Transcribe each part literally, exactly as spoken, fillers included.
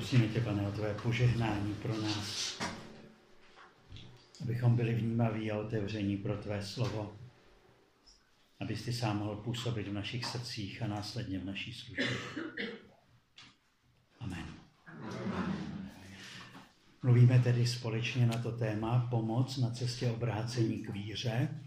Prosíme tě, Pane, o tvé požehnání pro nás, abychom byli vnímaví a otevření pro tvé slovo, abys ty sám mohl působit v našich srdcích a následně v naší službě. Amen. Mluvíme tedy společně na to téma pomoc na cestě obrácení k víře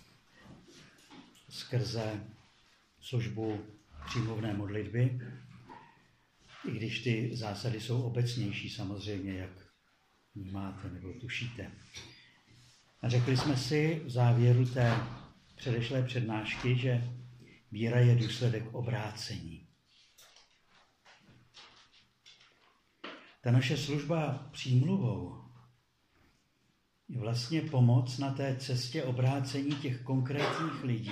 skrze službu přímluvné modlitby, i když ty zásady jsou obecnější samozřejmě, jak vnímáte nebo tušíte. A řekli jsme si v závěru té předešlé přednášky, že víra je důsledek obrácení. Ta naše služba přímluvou je vlastně pomoc na té cestě obrácení těch konkrétních lidí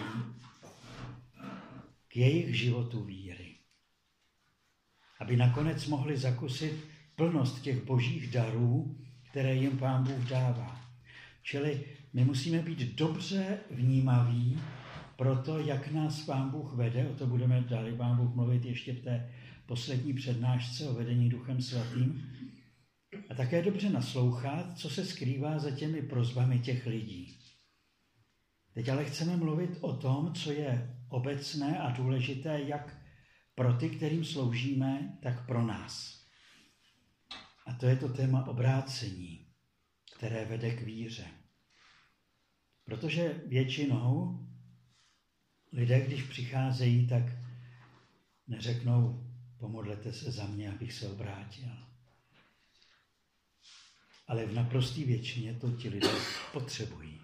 k jejich životu víry. Aby nakonec mohli zakusit plnost těch božích darů, které jim Pán Bůh dává. Čili my musíme být dobře vnímaví pro to, jak nás Pán Bůh vede. O to budeme dále Pán Bůh mluvit ještě v té poslední přednášce o vedení Duchem Svatým. A také dobře naslouchat, co se skrývá za těmi prosbami těch lidí. Teď ale chceme mluvit o tom, co je obecné a důležité jak pro ty, kterým sloužíme, tak pro nás. A to je to téma obrácení, které vede k víře. Protože většinou lidé, když přicházejí, tak neřeknou, pomodlete se za mě, abych se obrátil. Ale v naprosté většině to ti lidé potřebují.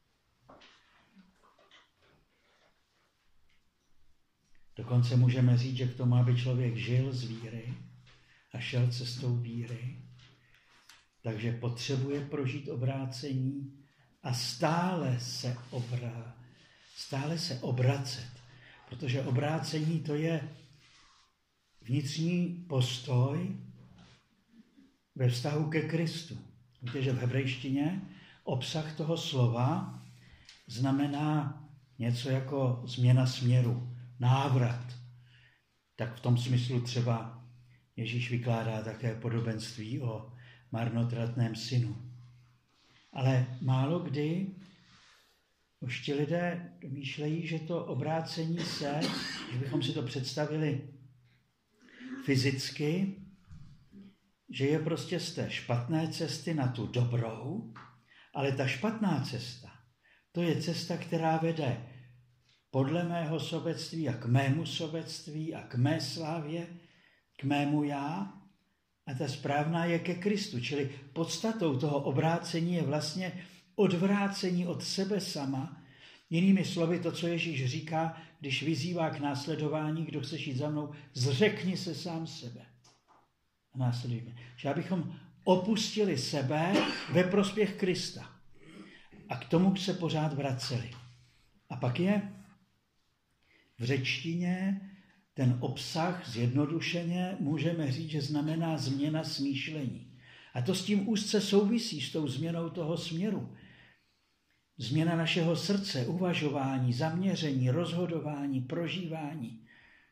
Dokonce můžeme říct, že k tomu, aby člověk žil z víry a šel cestou víry, takže potřebuje prožít obrácení a stále se, obrá, stále se obracet. Protože obrácení to je vnitřní postoj ve vztahu ke Kristu. Víte, že v hebrejštině obsah toho slova znamená něco jako změna směru. Návrat. Tak v tom smyslu třeba Ježíš vykládá také podobenství o marnotratném synu. Ale málo kdy už ti lidé domýšlejí, že to obrácení se, že bychom si to představili fyzicky, že je prostě z té špatné cesty na tu dobrou, ale ta špatná cesta, to je cesta, která vede podle mého sobectví a k mému sobectví a k mé slávě, k mému já. A ta správná je ke Kristu. Čili podstatou toho obrácení je vlastně odvrácení od sebe sama. Jinými slovy to, co Ježíš říká, když vyzývá k následování, kdo chceš jít za mnou, zřekni se sám sebe. A následujeme. Že abychom opustili sebe ve prospěch Krista. A k tomu se pořád vraceli. A pak je v řečtině ten obsah zjednodušeně můžeme říct, že znamená změna smýšlení. A to s tím úzce souvisí s tou změnou toho směru. Změna našeho srdce, uvažování, zaměření, rozhodování, prožívání.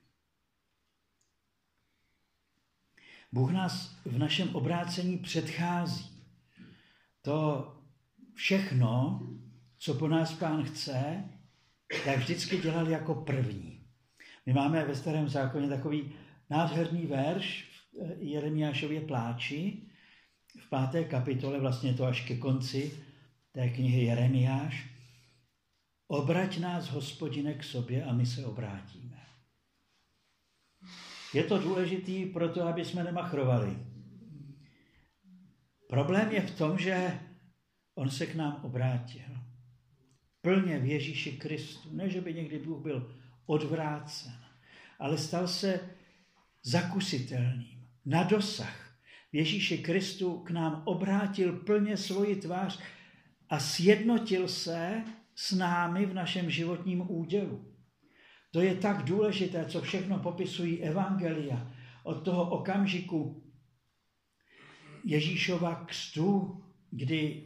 Bůh nás v našem obrácení předchází. To všechno, co po nás Pán chce, tak vždycky dělal jako první. My máme ve Starém zákoně takový nádherný verš v Jeremiášově pláči, v páté kapitole, vlastně to až ke konci té knihy Jeremiáš. Obrať nás, Hospodine, k sobě a my se obrátíme. Je to důležitý proto, aby jsme nemachrovali. Problém je v tom, že on se k nám obrátil. Plně v Ježíši Kristu. Ne, že by někdy Bůh byl odvrácen, ale stal se zakusitelným, na dosah. V Ježíši Kristu k nám obrátil plně svoji tvář a sjednotil se s námi v našem životním údělu. To je tak důležité, co všechno popisují evangelia od toho okamžiku Ježíšova křtu, kdy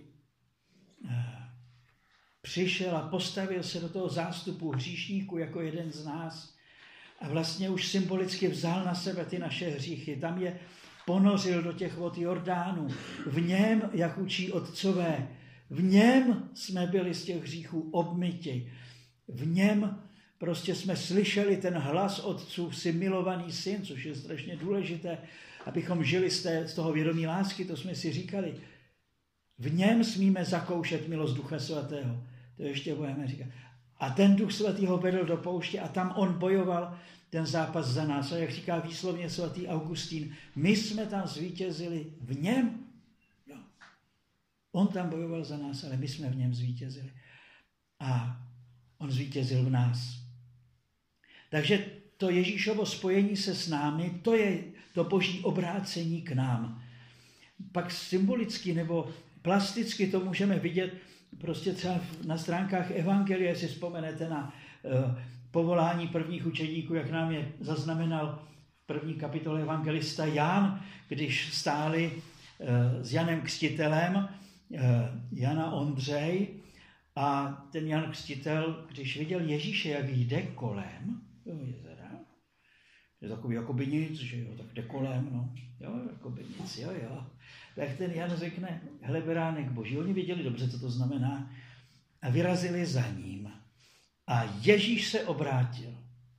přišel a postavil se do toho zástupu hříšníků jako jeden z nás a vlastně už symbolicky vzal na sebe ty naše hříchy. Tam je ponořil do těch vod Jordánu. V něm, jak učí otcové, v něm jsme byli z těch hříchů obmyti. V něm prostě jsme slyšeli ten hlas otců, jsi milovaný syn, což je strašně důležité, abychom žili z, té, z toho vědomí lásky, to jsme si říkali. V něm smíme zakoušet milost Ducha Svatého. To ještě budeme říkat. A ten Duch Svatý ho vedl do pouště a tam on bojoval ten zápas za nás. A jak říká výslovně svatý Augustín, my jsme tam zvítězili v něm. Jo. On tam bojoval za nás, ale my jsme v něm zvítězili. A on zvítězil v nás. Takže to Ježíšovo spojení se s námi, to je to boží obrácení k nám. Pak symbolicky nebo plasticky to můžeme vidět prostě třeba na stránkách Evangelia, jestli vzpomenete na uh, povolání prvních učedníků, jak nám je zaznamenal v první kapitole evangelista Jan, když stáli uh, s Janem Křtitelem, uh, Jana Ondřej, a ten Jan Křtitel, když viděl Ježíše, jak jde kolem, jo, jezera, je takový jako by nic, že jo, tak jde kolem, no, jo, jako by nic, jo, jo. Tak ten Jan řekne, hele, beránek boží, oni věděli dobře, co to znamená, a vyrazili za ním. A Ježíš se obrátil.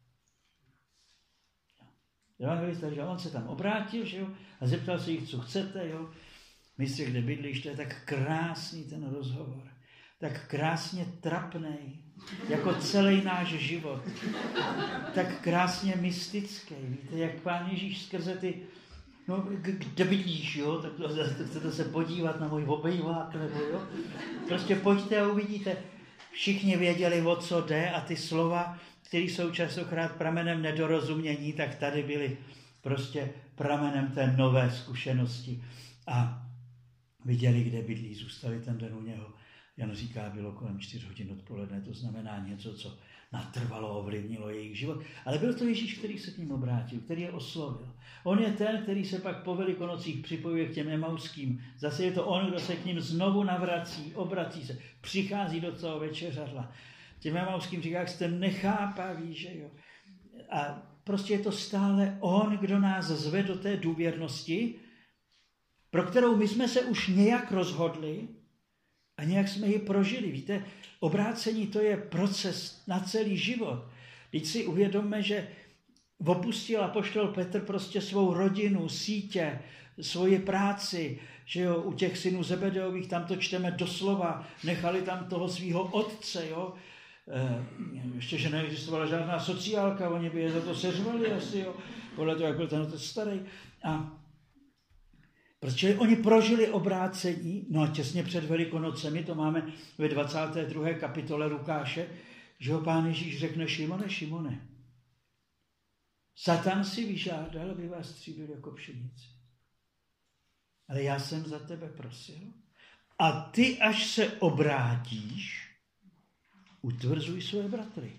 Evangelista, že on se tam obrátil, že jo, a zeptal se jich, co chcete, jo. Mistře, kde bydlíš, to je tak krásný ten rozhovor. Tak krásně trapnej, jako celý náš život. Tak krásně mystický. Víte, jak Pán Ježíš skrze ty, no, kde bydlíš, jo, tak chcete se podívat na můj obejvák, nebo jo. Prostě pojďte a uvidíte. Všichni věděli, o co jde, a ty slova, které jsou častokrát pramenem nedorozumění, tak tady byly prostě pramenem té nové zkušenosti. A viděli, kde bydlí, zůstali ten den u něho. Jan říká, bylo kolem čtyř hodin odpoledne, to znamená něco, co natrvalo, ovlivnilo jejich život. Ale byl to Ježíš, který se k ním obrátil, který je oslovil. On je ten, který se pak po Velikonocích připojuje k těm emauským. Zase je to on, kdo se k ním znovu navrací, obrací se, přichází do toho večeřadla. Těm emauským říká, jak jste nechápaví, že jo. A prostě je to stále on, kdo nás zve do té důvěrnosti, pro kterou my jsme se už nějak rozhodli, a nějak jsme ji prožili. Víte, obrácení to je proces na celý život. Teď si uvědomme, že opustil apoštol Petr prostě svou rodinu, sítě, svoji práci, že jo, u těch synů Zebedeových, tam to čteme doslova, nechali tam toho svého otce, jo. E, ještě, že neexistovala žádná sociálka, oni by je za to seřvali asi, jo, podle toho, jak byl ten otec starý. A protože oni prožili obrácení, no a těsně před Velikonocemi, to máme ve dvacáté druhé kapitole Lukáše, že ho Pán Ježíš řekne, Šimone, Šimone, Satan si vyžádal, aby vás stříbil jako pšenici. Ale já jsem za tebe prosil. A ty, až se obrátíš, utvrzuj své bratry.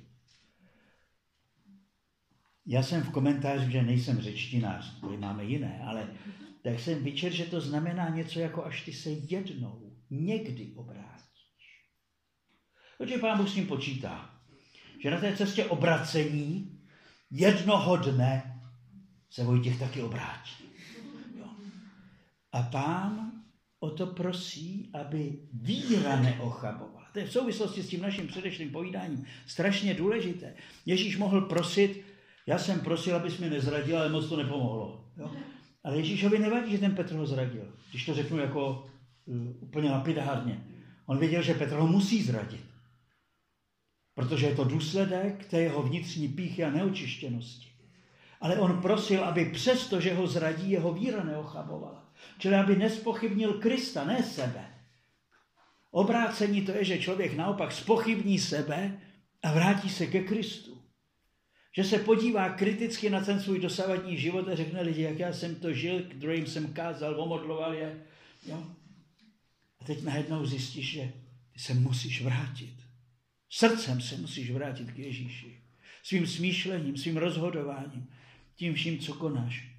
Já jsem v komentáři, že nejsem řečtinář, to máme jiné, ale tak jsem vyčetl, že to znamená něco jako až ty se jednou, někdy obrátíš. Protože Pán Bůh s tím počítá, že na té cestě obracení jednoho dne se Vojtěch taky obrátí. Jo. A Pán o to prosí, aby víra neochabovala. To je v souvislosti s tím naším předešlým povídáním strašně důležité. Ježíš mohl prosit, já jsem prosil, abys mě nezradil, ale moc to nepomohlo. Jo. Ale Ježíšovi nevadí, že ten Petr ho zradil, když to řeknu jako uh, úplně lapidárně. On věděl, že Petr ho musí zradit, protože je to důsledek té jeho vnitřní pýchy a neočištěnosti. Ale on prosil, aby přesto, že ho zradí, jeho víra neochabovala. Čili aby nespochybnil Krista, ne sebe. Obrácení to je, že člověk naopak zpochybní sebe a vrátí se ke Kristu. Že se podívá kriticky na ten svůj dosavadní život a řekne lidi, jak já jsem to žil, k druhým jsem kázal, omodloval je. Jo? A teď najednou zjistíš, že ty se musíš vrátit. Srdcem se musíš vrátit k Ježíši. Svým smýšlením, svým rozhodováním, tím vším, co konáš.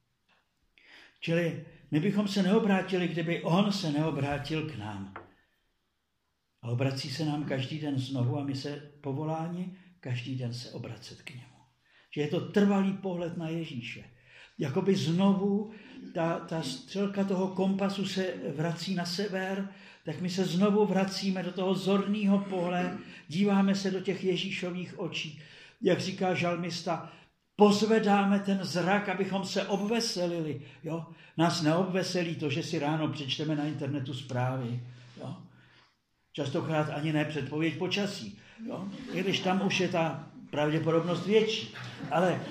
Čili my bychom se neobrátili, kdyby on se neobrátil k nám. A obrací se nám každý den znovu a my se povoláni každý den se obracet k němu. Že je to trvalý pohled na Ježíše. Jakoby znovu ta, ta střelka toho kompasu se vrací na sever, tak my se znovu vracíme do toho zorného pole, díváme se do těch Ježíšových očí. Jak říká žalmista, pozvedáme ten zrak, abychom se obveselili. Jo? Nás neobveselí to, že si ráno přečteme na internetu zprávy. Jo? Častokrát ani ne předpověď počasí. Jo? I když tam už je ta pravděpodobnost větší. Ale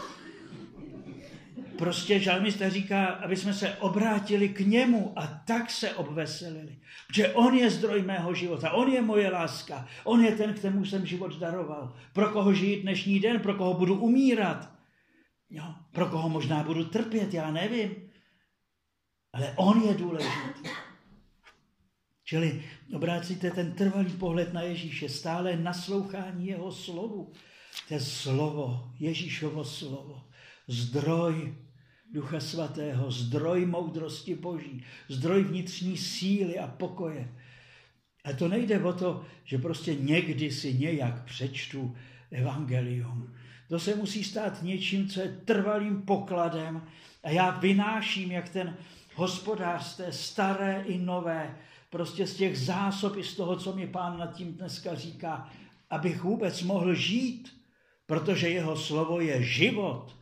prostě žalmista říká, aby jsme se obrátili k němu a tak se obveselili. Protože on je zdroj mého života, on je moje láska, on je ten, kterému jsem život daroval. Pro koho žijí dnešní den, pro koho budu umírat, jo, pro koho možná budu trpět, já nevím. Ale on je důležitý. Čili obrátíte ten trvalý pohled na Ježíše, stále naslouchání jeho slovu. To je slovo, Ježíšovo slovo, zdroj Ducha Svatého, zdroj moudrosti Boží, zdroj vnitřní síly a pokoje. A to nejde o to, že prostě někdy si nějak přečtu evangelium. To se musí stát něčím, co je trvalým pokladem a já vynáším, jak ten hospodář z té staré i nové, prostě z těch zásob i z toho, co mi Pán nad tím dneska říká, abych vůbec mohl žít, protože jeho slovo je život.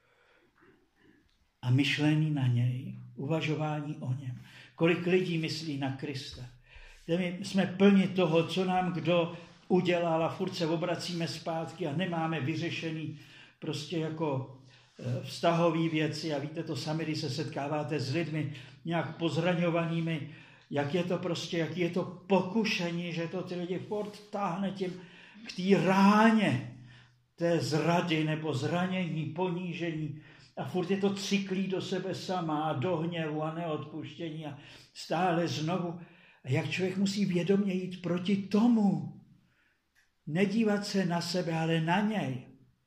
A myšlení na něj, uvažování o něm. Kolik lidí myslí na Krista. My jsme plni toho, co nám kdo udělal a furt se obracíme zpátky a nemáme vyřešený prostě jako vztahový věci. A víte to sami, když se setkáváte s lidmi nějak pozraňovanými, jak je to prostě, jak je to pokušení, že to ty lidi furt táhne tím k té ráně té zrady nebo zranění, ponížení. A furt je to cyklí do sebe sama a do hněvu a neodpuštění a stále znovu. A jak člověk musí vědomě jít proti tomu. Nedívat se na sebe, ale na něj.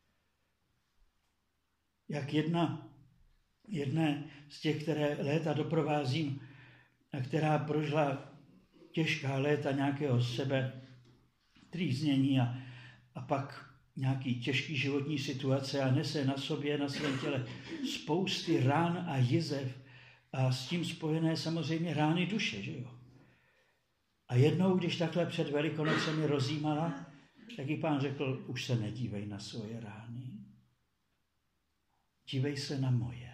Jak jedna, jedné z těch, které léta doprovázím a která prožila těžká léta nějakého sebe trýznění a, a pak nějaký těžký životní situace a nese na sobě, na svém těle spousty rán a jizev a s tím spojené samozřejmě rány duše, že jo. A jednou, když takhle před Velikonocemi rozjímala, tak jí Pán řekl, už se nedívej na svoje rány, dívej se na moje.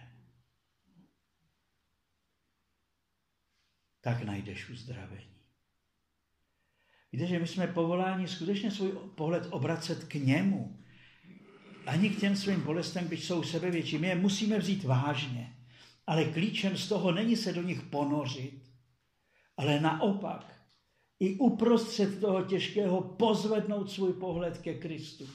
Tak najdeš uzdravení. Víte, že my jsme povoláni skutečně svůj pohled obracet k němu. Ani k těm svým bolestem, byť jsou sebevětší. My je musíme vzít vážně. Ale klíčem z toho není se do nich ponořit, ale naopak i uprostřed toho těžkého pozvednout svůj pohled ke Kristu.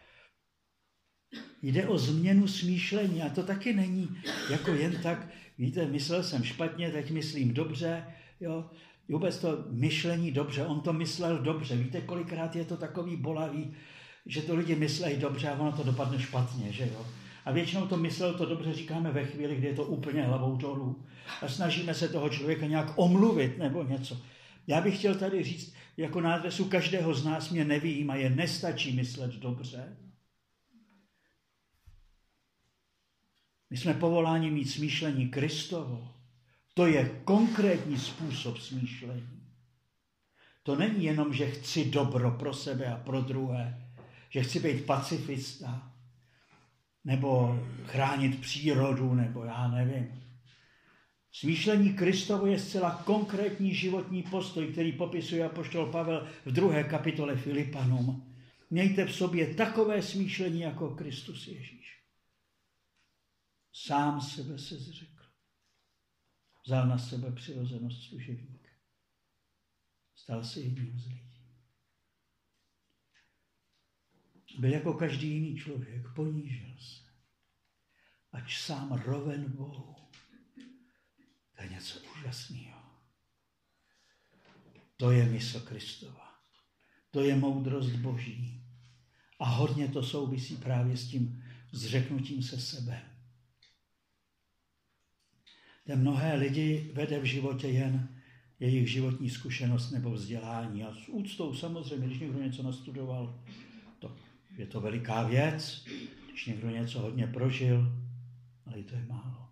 Jde o změnu smýšlení a to taky není jako jen tak, víte, myslel jsem špatně, teď myslím dobře, jo. Vůbec to myšlení dobře, on to myslel dobře. Víte, kolikrát je to takový bolavý, že to lidi myslejí dobře a ono to dopadne špatně, že jo. A většinou to myslel to dobře říkáme ve chvíli, kdy je to úplně hlavou dolů. A snažíme se toho člověka nějak omluvit nebo něco. Já bych chtěl tady říct, jako na adresu každého z nás mě nevyjímaje, nestačí myslet dobře. My jsme povoláni mít smýšlení Kristovo. To je konkrétní způsob smýšlení. To není jenom, že chci dobro pro sebe a pro druhé, že chci být pacifista, nebo chránit přírodu, nebo já nevím. Smýšlení Kristovo je zcela konkrétní životní postoj, který popisuje apoštol Pavel v druhé kapitole Filipanům. Mějte v sobě takové smýšlení jako Kristus Ježíš. Sám sebe se zřekl. Vzal na sebe přirozenost služebníka. Stal se jedním z lidí. Byl jako každý jiný člověk, ponížil se. Ač sám roven Bohu. To je něco úžasného. To je mysl Kristova. To je moudrost Boží. A hodně to souvisí právě s tím zřeknutím se sebe. Ten mnohé lidi vede v životě jen jejich životní zkušenost nebo vzdělání. A s úctou samozřejmě, když někdo něco nastudoval, to je to veliká věc. Když někdo něco hodně prožil, ale i to je málo.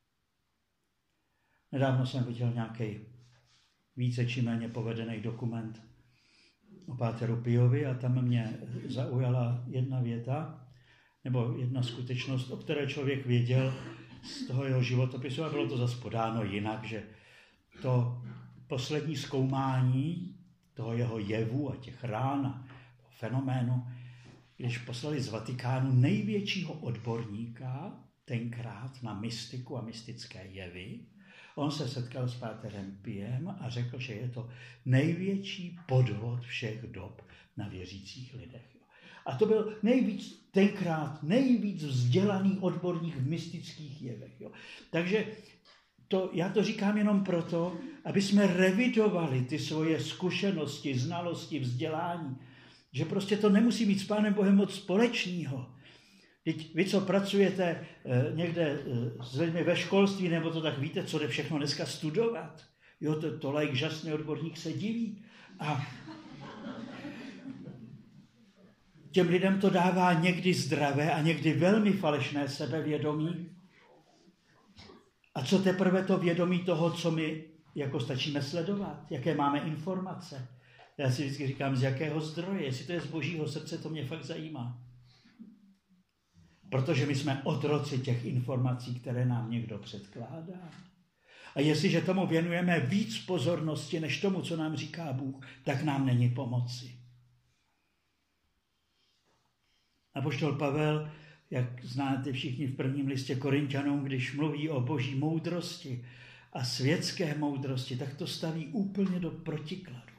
Nedávno jsem viděl nějaký více či méně povedený dokument o páteru Piovi a tam mě zaujala jedna věta, nebo jedna skutečnost, o které člověk věděl z toho jeho životopisu, a bylo to zase podáno jinak, že to poslední zkoumání toho jeho jevu a těch rán a fenoménu, když poslali z Vatikánu největšího odborníka tenkrát na mystiku a mystické jevy, on se setkal s páterem Piem a řekl, že je to největší podvod všech dob na věřících lidech. A to byl nejvíc, tenkrát nejvíc vzdělaný odborník v mystických jevech. Jo. Takže to, já to říkám jenom proto, aby jsme revidovali ty svoje zkušenosti, znalosti, vzdělání, že prostě to nemusí mít s Pánem Bohem moc společného. Teď vy, co pracujete e, někde e, s lidmi ve školství, nebo to tak víte, co jde všechno dneska studovat. Jo, to, to laik žasný odborník se diví. A těm lidem to dává někdy zdravé a někdy velmi falešné sebevědomí. A co teprve to vědomí toho, co my jako stačíme sledovat, jaké máme informace. Já si vždycky říkám, z jakého zdroje, jestli to je z Božího srdce, to mě fakt zajímá. Protože my jsme otroci těch informací, které nám někdo předkládá. A jestliže tomu věnujeme víc pozornosti, než tomu, co nám říká Bůh, tak nám není pomoci. Apoštol Pavel, jak znáte všichni v prvním listě Korinťanům, když mluví o boží moudrosti a světské moudrosti, tak to staví úplně do protikladu.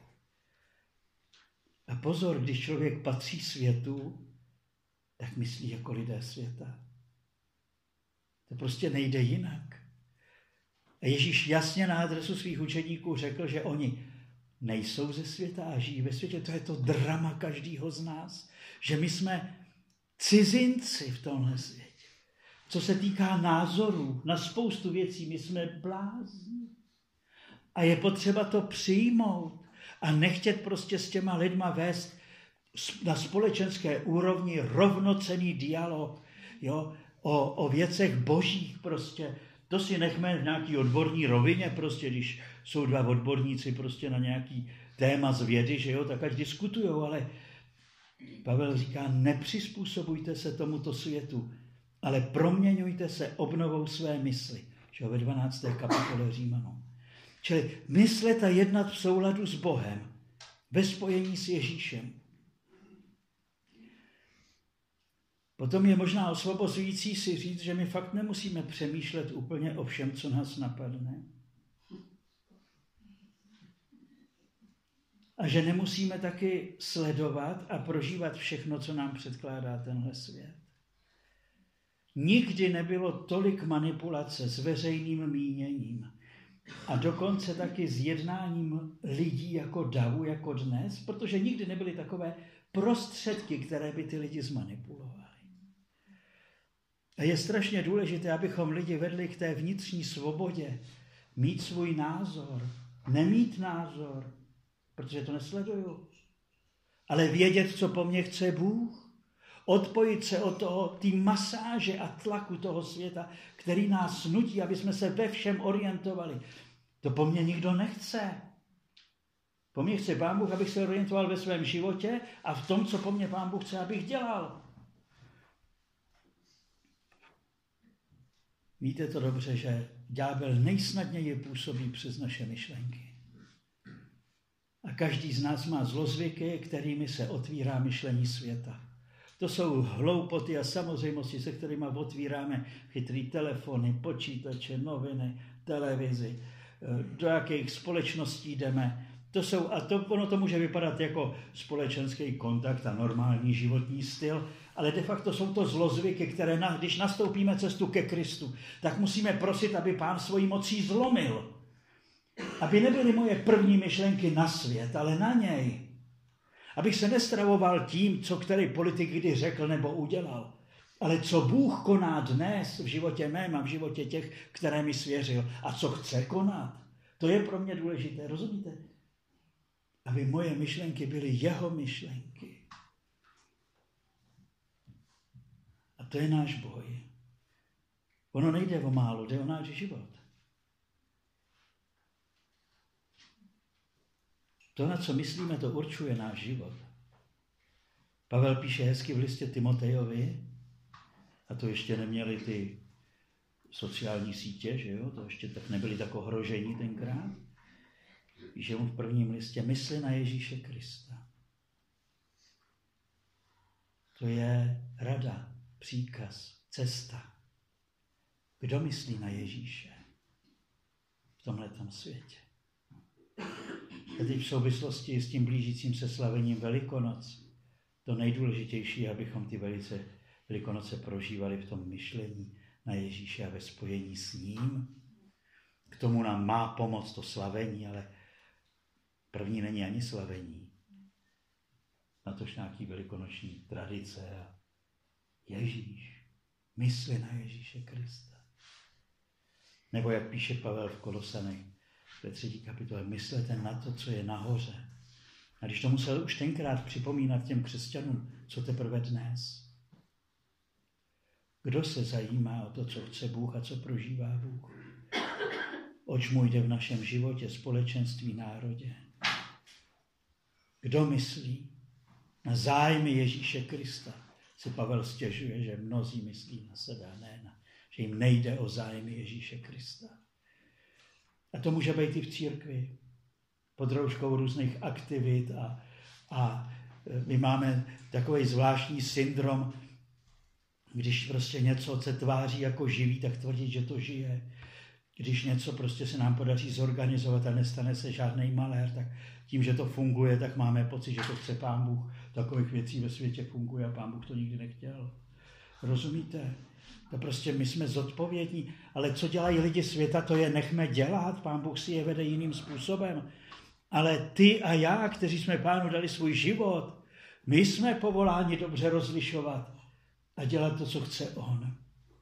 A pozor, když člověk patří světu, tak myslí jako lidé světa. To prostě nejde jinak. A Ježíš jasně na adresu svých učedníků řekl, že oni nejsou ze světa a žijí ve světě. To je to drama každého z nás, že my jsme cizinci v tomhle světě. Co se týká názorů na spoustu věcí, my jsme blázni. A je potřeba to přijmout a nechtět prostě s těma lidma vést na společenské úrovni rovnocenný dialog, jo, o, o věcech božích prostě. To si nechme v nějaký odborní rovině, prostě, když jsou dva odborníci prostě na nějaký téma z vědy, že jo, tak ať diskutujou, ale Pavel říká, nepřizpůsobujte se tomuto světu, ale proměňujte se obnovou své mysli, že jo, ve dvanácté kapitole Římanům. Čili myslet a jednat v souladu s Bohem, ve spojení s Ježíšem. Potom je možná osvobozující si říct, že my fakt nemusíme přemýšlet úplně o všem, co nás napadne. A že nemusíme taky sledovat a prožívat všechno, co nám předkládá tenhle svět. Nikdy nebylo tolik manipulace s veřejným míněním a dokonce taky s jednáním lidí jako davu, jako dnes, protože nikdy nebyly takové prostředky, které by ty lidi zmanipulovaly. A je strašně důležité, abychom lidi vedli k té vnitřní svobodě, mít svůj názor, nemít názor, protože to nesleduju, ale vědět, co po mně chce Bůh, odpojit se od toho, ty masáže a tlaku toho světa, který nás nutí, aby jsme se ve všem orientovali. To po mně nikdo nechce. Po mně chce Pán Bůh, abych se orientoval ve svém životě a v tom, co po mně Pán Bůh chce, abych dělal. Víte to dobře, že ďábel nejsnadněji působí přes naše myšlenky. A každý z nás má zlozvyky, kterými se otvírá myšlení světa. To jsou hloupoty a samozřejmosti, se kterými otvíráme chytrý telefony, počítače, noviny, televizi, do jakých společností jdeme. To jsou, a to, ono to může vypadat jako společenský kontakt a normální životní styl, ale de facto jsou to zlozvyky, které, na, když nastoupíme cestu ke Kristu, tak musíme prosit, aby Pán svojí mocí zlomil. Aby nebyly moje první myšlenky na svět, ale na něj. Abych se nestravoval tím, co který politik kdy řekl nebo udělal, ale co Bůh koná dnes v životě mém a v životě těch, které mi svěřil a co chce konat. To je pro mě důležité, rozumíte? Aby moje myšlenky byly jeho myšlenky. A to je náš boj. Ono nejde o málo, jde o náš život. To, na co myslíme, to určuje náš život. Pavel píše hezky v listě Timotejovi, a to ještě neměli ty sociální sítě, že jo? To ještě tak nebyli tak ohrožení tenkrát. Píše mu v prvním listě, mysli na Ježíše Krista. To je rada, příkaz, cesta. Kdo myslí na Ježíše v tomhletom světě? A teď v souvislosti s tím blížícím se slavením Velikonoc, to nejdůležitější je, abychom ty velice Velikonoce prožívali v tom myšlení na Ježíše a ve spojení s ním. K tomu nám má pomoct to slavení, ale první není ani slavení. Na tož nějaký velikonoční tradice a Ježíš. Mysli na Ježíše Krista. Nebo jak píše Pavel v Kolosanech, ve třetí kapitole, myslete na to, co je nahoře. A když to musel už tenkrát připomínat těm křesťanům, co teprve dnes. Kdo se zajímá o to, co chce Bůh a co prožívá Bůh? Oč mu jde v našem životě, společenství, národě? Kdo myslí na zájmy Ježíše Krista? Si Pavel stěžuje, že mnozí myslí na sebe a ne na, že jim nejde o zájmy Ježíše Krista. A to může být i v církvi, pod rouškou různých aktivit a, a my máme takový zvláštní syndrom, když prostě něco se tváří jako živý, tak tvrdit, že to žije. Když něco prostě se nám podaří zorganizovat a nestane se žádný malér, tak tím, že to funguje, tak máme pocit, že to chce Pán Bůh. Takových věcí ve světě funguje a Pán Bůh to nikdy nechtěl. Rozumíte? To prostě my jsme zodpovědní, ale co dělají lidi světa, to je nechme dělat, Pán Bůh si je vede jiným způsobem. Ale ty a já, kteří jsme Pánu dali svůj život, my jsme povoláni dobře rozlišovat a dělat to, co chce on.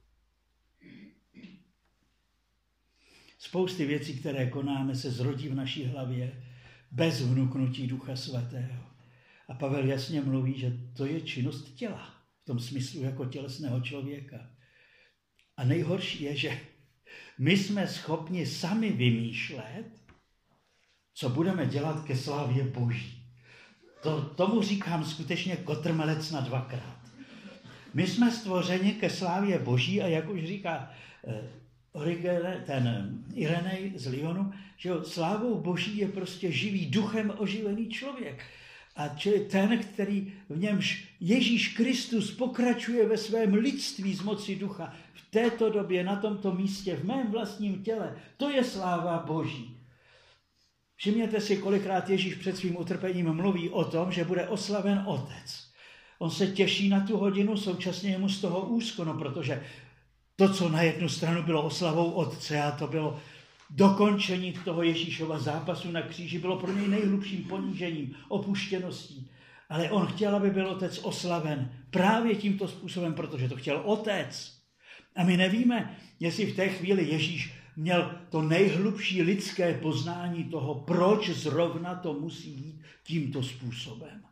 Spousty věcí, které konáme, se zrodí v naší hlavě bez vnuknutí Ducha Svatého. A Pavel jasně mluví, že to je činnost těla, v tom smyslu jako tělesného člověka. A nejhorší je, že my jsme schopni sami vymýšlet, co budeme dělat ke slávě Boží. To, tomu říkám skutečně kotrmelec na dvakrát. My jsme stvořeni ke slávě Boží a jak už říká eh, Origene, ten Irenej z Lyonu, že jo, slávou Boží je prostě živý, duchem oživený člověk. A čili ten, který v němž Ježíš Kristus pokračuje ve svém lidství z moci ducha, v této době, na tomto místě, v mém vlastním těle, to je sláva Boží. Všimněte si, kolikrát Ježíš před svým utrpením mluví o tom, že bude oslaven Otec. On se těší na tu hodinu, současně je mu z toho úzko, no protože to, co na jednu stranu bylo oslavou Otce a to bylo dokončení toho Ježíšova zápasu na kříži, bylo pro něj nejhlubším ponížením, opuštěností. Ale on chtěl, aby byl Otec oslaven právě tímto způsobem, protože to chtěl Otec. A my nevíme, jestli v té chvíli Ježíš měl to nejhlubší lidské poznání toho, proč zrovna to musí jít tímto způsobem.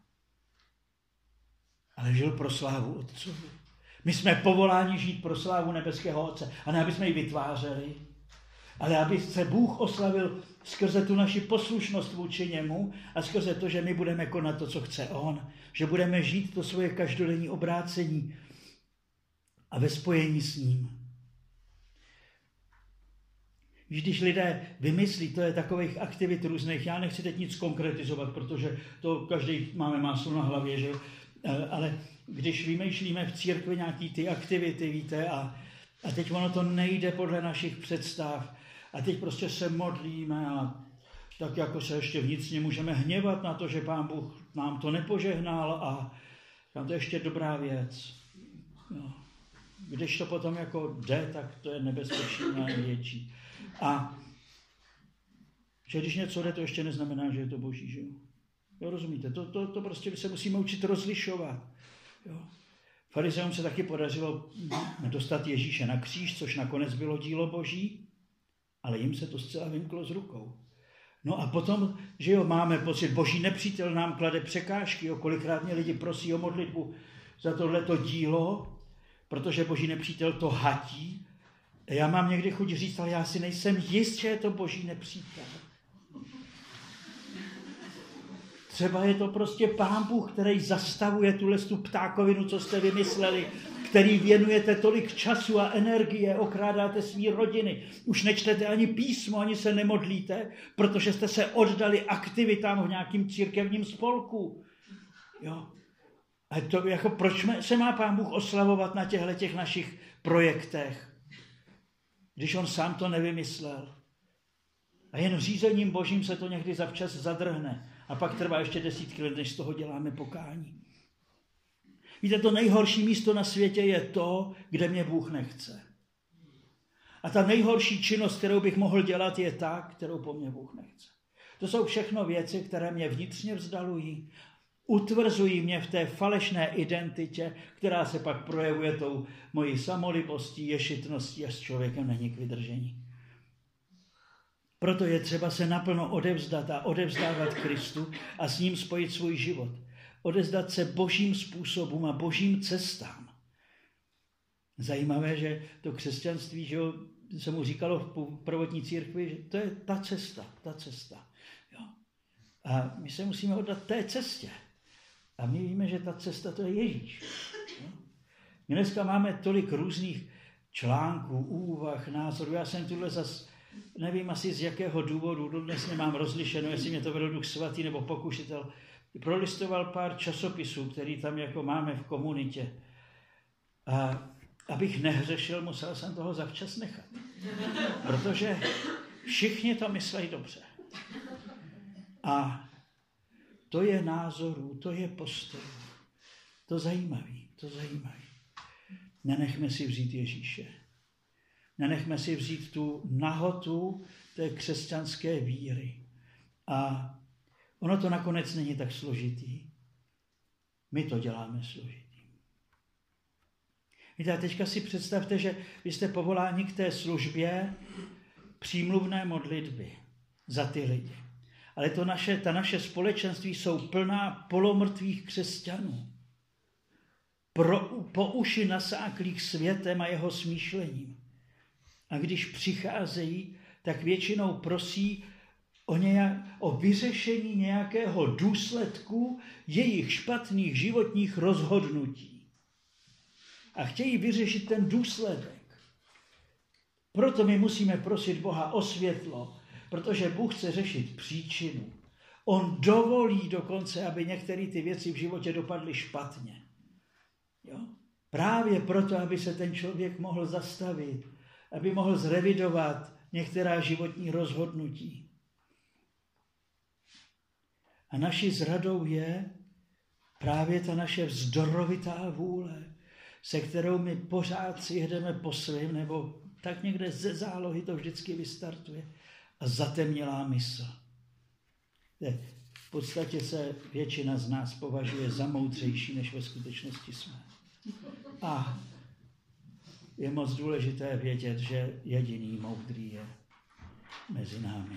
Ale žil pro slávu Otcovi. My jsme povoláni žít pro slávu nebeského Otce. A ne, aby jsme ji vytvářeli, ale aby se Bůh oslavil skrze tu naši poslušnost vůči němu a skrze to, že my budeme konat to, co chce on. Že budeme žít to svoje každodenní obrácení a ve spojení s ním. Když lidé vymyslí, to je takových aktivit různých, já nechci teď nic konkretizovat, protože to každý máme máslo na hlavě, že? Ale když vymýšlíme v církvi nějaký ty aktivity, víte, a, a teď ono to nejde podle našich představ a teď prostě se modlíme a tak jako se ještě vnitřně můžeme hněvat na to, že Pán Bůh nám to nepožehnal a tam to je ještě dobrá věc. No. Když to potom jako jde, tak to je nebezpečí největší. A že když něco jde, to ještě neznamená, že je to Boží, že jo? Jo, rozumíte? To, to, to prostě se musíme učit rozlišovat. Jo. Farizeům se taky podařilo dostat Ježíše na kříž, což nakonec bylo dílo Boží, ale jim se to zcela vymklo z rukou. No a potom, že jo, máme pocit, Boží nepřítel nám klade překážky, jo, kolikrát mě lidi prosí o modlitbu za tohleto dílo, protože Boží nepřítel to hatí Já mám někdy chuť říct, ale já si nejsem jist, že je to boží nepřítel. Třeba je to prostě Pán Bůh, který zastavuje tuhle tu ptákovinu, co jste vymysleli, který věnujete tolik času a energie, okrádáte svý rodiny. Už nečtete ani písmo, ani se nemodlíte, protože jste se oddali aktivitám v nějakým církevním spolku. Jo. A to jako, proč se má Pán Bůh oslavovat na těchto těch našich projektech, když on sám to nevymyslel? A jen řízením božím se to někdy zavčas zadrhne. A pak trvá ještě desítky let, než z toho děláme pokání. Víte, to nejhorší místo na světě je to, kde mě Bůh nechce. A ta nejhorší činnost, kterou bych mohl dělat, je ta, kterou po mně Bůh nechce. To jsou všechno věci, které mě vnitřně vzdalují, utvrzují mě v té falešné identitě, která se pak projevuje tou mojí samolibostí, ješitností a s člověkem není k vydržení. Proto je třeba se naplno odevzdat a odevzdávat Kristu a s ním spojit svůj život. Odevzdat se božím způsobům a božím cestám. Zajímavé, že to křesťanství, že se mu říkalo v prvotní církvi, že to je ta cesta, ta cesta. Jo. A my se musíme oddat té cestě. A my víme, že ta cesta to je Ježíš. Jo. My dneska máme tolik různých článků, úvah, názorů. Já jsem tuhle zas nevím asi z jakého důvodu, dodnes nemám rozlišeno, jestli mě to vedl Duch Svatý nebo pokušitel, prolistoval pár časopisů, který tam jako máme v komunitě. A abych nehřešil, musel jsem toho zavčas nechat. Protože všichni to myslejí dobře. A to je názorů, to je postojů. To zajímavý, to zajímavý. Nenechme si vzít Ježíše. Nenechme si vzít tu nahotu té křesťanské víry. A ono to nakonec není tak složitý. My to děláme složitý. Víte, a teďka si představte, že vy jste povoláni k té službě přímluvné modlitby za ty lidi. Ale to naše, ta naše společenství jsou plná polomrtvých křesťanů. Pro, po uši nasáklých světem a jeho smýšlením. A když přicházejí, tak většinou prosí o, nějak, o vyřešení nějakého důsledku jejich špatných životních rozhodnutí. A chtějí vyřešit ten důsledek. Proto my musíme prosit Boha o světlo, protože Bůh chce řešit příčinu. On dovolí dokonce, aby některé ty věci v životě dopadly špatně. Jo? Právě proto, aby se ten člověk mohl zastavit, aby mohl zrevidovat některá životní rozhodnutí. A naší zradou je právě ta naše vzdorovitá vůle, se kterou my pořád si jedeme po svém, nebo tak někde ze zálohy to vždycky vystartuje. A zatemnělá mysl. V podstatě se většina z nás považuje za moudřejší, než ve skutečnosti jsme. A je moc důležité vědět, že jediný moudrý je mezi námi.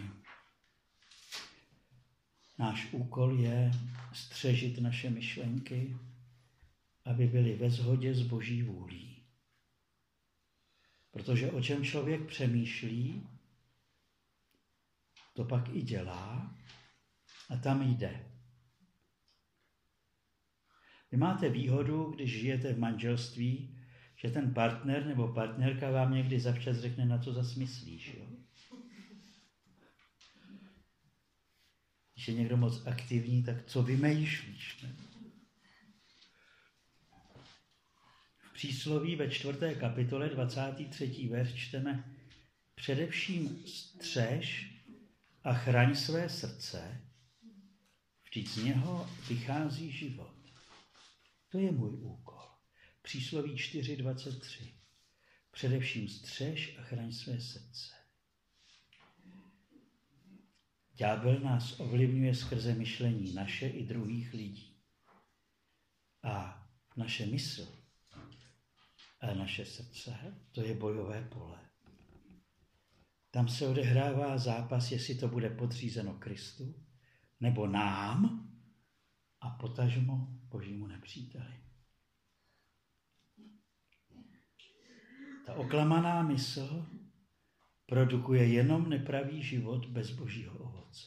Náš úkol je střežit naše myšlenky, aby byly ve shodě s Boží vůlí. Protože o čem člověk přemýšlí, to pak i dělá a tam jde. Vy máte výhodu, když žijete v manželství, že ten partner nebo partnerka vám někdy zavčas řekne, na co zas myslíš. Jo? Když je někdo moc aktivní, tak co vymýšlíš? Ne? V přísloví ve čtvrté kapitole dvacátý třetí verš čteme: především střež a chraň své srdce, vždyť z něho vychází život. To je můj úkol. Přísloví čtyři dvacet tři. Především střež a chraň své srdce. Ďábel nás ovlivňuje skrze myšlení naše i druhých lidí. A naše mysl a naše srdce, to je bojové pole. Tam se odehrává zápas, jestli to bude podřízeno Kristu, nebo nám a potažmo Božímu nepříteli. Ta oklamaná mysl produkuje jenom nepravý život bez božího ovoce.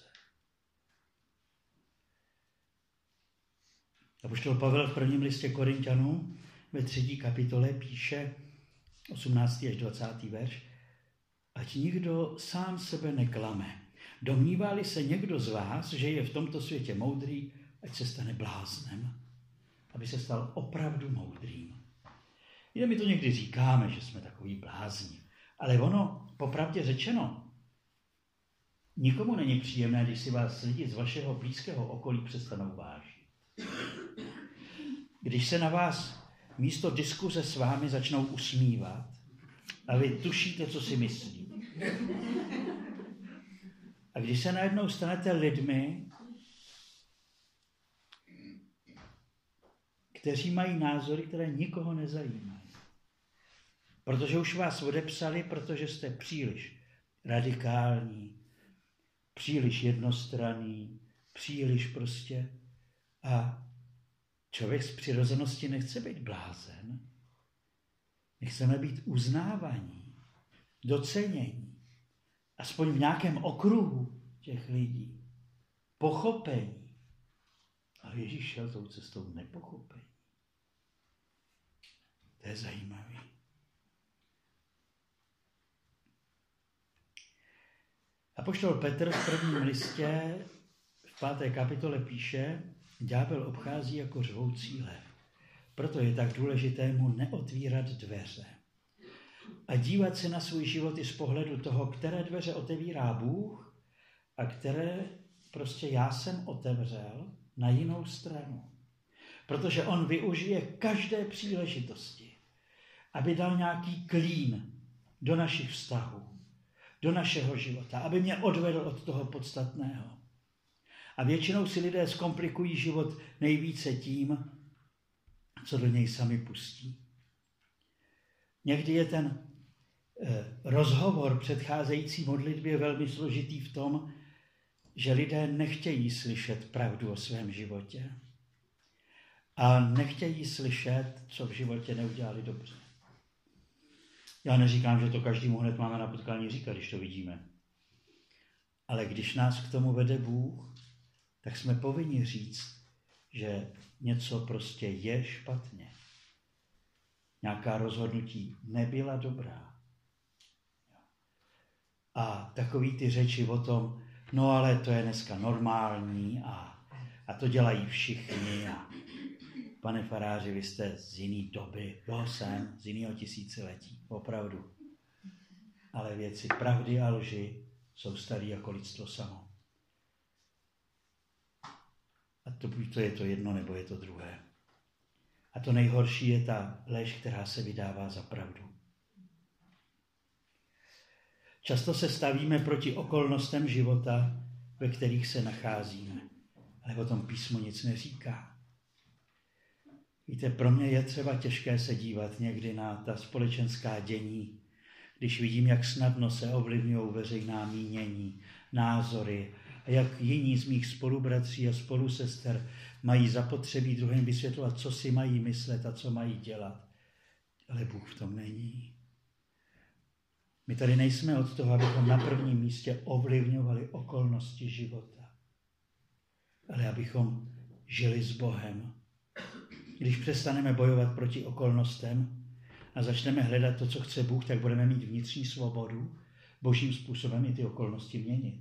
Apoštol Pavel v prvním listě Korinťanům ve třetí kapitole píše osmnáctý až dvacátý verš: ať nikdo sám sebe neklame. Domnívá-li se někdo z vás, že je v tomto světě moudrý, ať se stane bláznem, aby se stal opravdu moudrým. Jen my to někdy říkáme, že jsme takový blázni. Ale ono, popravdě řečeno, nikomu není příjemné, když si vás lidi z vašeho blízkého okolí přestanou vážit. Když se na vás místo diskuze s vámi začnou usmívat a vy tušíte, co si myslí. A když se najednou stanete lidmi, kteří mají názory, které nikoho nezajímají. Protože už vás odepsali, protože jste příliš radikální, příliš jednostranný, příliš prostě. A člověk z přirozenosti nechce být blázen. My chceme být uznávaní, docenění, aspoň v nějakém okruhu těch lidí, pochopení. Ale Ježíš šel tou cestou nepochopení. To je zajímavé. Apoštol Petr v prvním listě v páté kapitole píše: ďábel obchází jako řvoucí lev. Proto je tak důležité mu neotvírat dveře. A dívat se na svůj život i z pohledu toho, které dveře otevírá Bůh a které prostě já jsem otevřel na jinou stranu. Protože on využije každé příležitosti, aby dal nějaký klín do našich vztahů, do našeho života, aby mě odvedl od toho podstatného. A většinou si lidé zkomplikují život nejvíce tím, co do něj sami pustí. Někdy je ten eh, rozhovor předcházející modlitbě velmi složitý v tom, že lidé nechtějí slyšet pravdu o svém životě a nechtějí slyšet, co v životě neudělali dobře. Já neříkám, že to každému hned máme na potkání říkat, když to vidíme. Ale když nás k tomu vede Bůh, tak jsme povinni říct, že něco prostě je špatně. Nějaká rozhodnutí nebyla dobrá. A takový ty řeči o tom, no ale to je dneska normální a, a to dělají všichni. A pane faráři, vy jste z jiný doby. Jo, jsem z jiného tisíciletí, opravdu. Ale věci pravdy a lži jsou starý jako lidstvo samo. A to buď to je to jedno, nebo je to druhé. A to nejhorší je ta lež, která se vydává za pravdu. Často se stavíme proti okolnostem života, ve kterých se nacházíme. Ale o tom písmo nic neříká. Víte, pro mě je třeba těžké se dívat někdy na ta společenská dění, když vidím, jak snadno se ovlivňují veřejná mínění, názory a jak jiní z mých spolubratří a spolusester mají zapotřebí druhým vysvětlovat, co si mají myslet a co mají dělat. Ale Bůh v tom není. My tady nejsme od toho, abychom na prvním místě ovlivňovali okolnosti života, ale abychom žili s Bohem. Když přestaneme bojovat proti okolnostem a začneme hledat to, co chce Bůh, tak budeme mít vnitřní svobodu, božím způsobem i ty okolnosti měnit.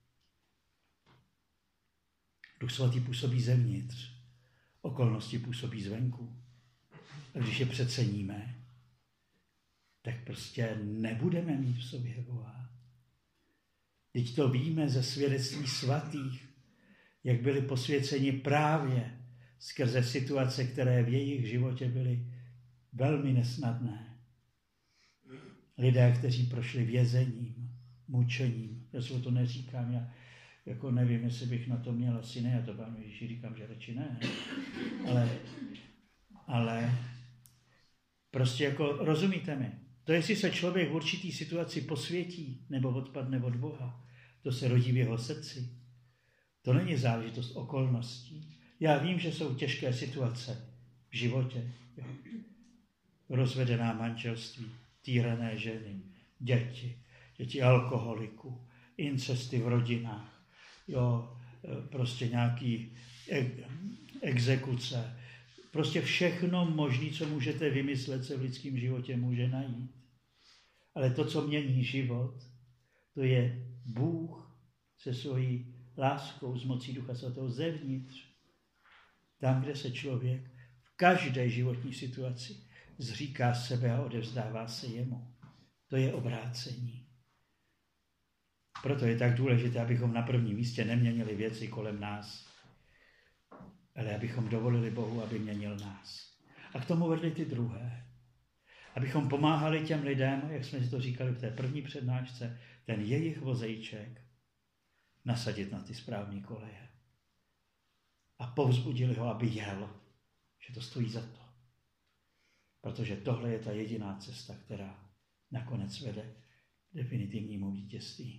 Duch svatý působí zevnitř, okolnosti působí zvenku. A když je přeceníme, tak prostě nebudeme mít v sobě Boha. Teď to víme ze svědectví svatých, jak byli posvěceni právě skrze situace, které v jejich životě byly velmi nesnadné. Lidé, kteří prošli vězením, mučením. Já si to neříkám, já jako nevím, jestli bych na to měl asi ne, já to Pánu Ježíši říkám, že radši ne. Ale, ale prostě jako rozumíte mi, to jestli se člověk v určitý situaci posvětí nebo odpadne od Boha, to se rodí v jeho srdci. To není záležitost okolností. Já vím, že jsou těžké situace v životě. Jo. Rozvedená manželství, týrané ženy, děti, děti alkoholiků, incesty v rodinách, jo, prostě nějaký exekuce, prostě všechno možné, co můžete vymyslet, se v lidském životě může najít. Ale to, co mění život, to je Bůh se svojí láskou, z mocí Ducha Svatého zevnitř. Tam, kde se člověk v každé životní situaci zříká sebe a odevzdává se jemu. To je obrácení. Proto je tak důležité, abychom na prvním místě neměnili věci kolem nás, ale abychom dovolili Bohu, aby měnil nás. A k tomu vedli ty druhé. Abychom pomáhali těm lidem, jak jsme si to říkali v té první přednášce, ten jejich vozejček nasadit na ty správné koleje. A povzbudili ho, aby jel, že to stojí za to. Protože tohle je ta jediná cesta, která nakonec vede k definitivnímu vítězství.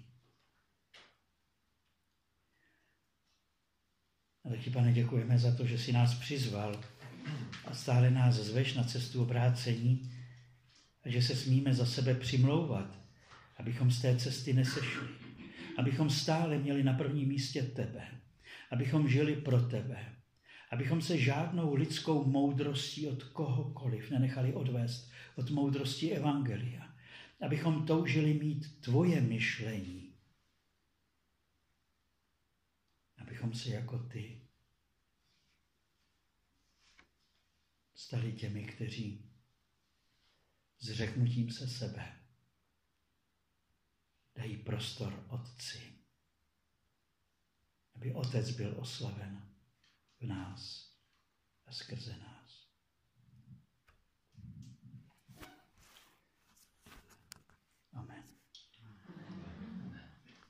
A taky, Pane, děkujeme za to, že jsi nás přizval a stále nás zveš na cestu obrácení a že se smíme za sebe přimlouvat, abychom z té cesty nesešli, abychom stále měli na prvním místě tebe, abychom žili pro tebe, abychom se žádnou lidskou moudrostí od kohokoliv nenechali odvést od moudrosti evangelia, abychom toužili mít tvoje myšlení, abychom se jako ty stali těmi, kteří zřeknutím se sebe dají prostor Otci, aby Otec byl oslaven v nás a skrze nás.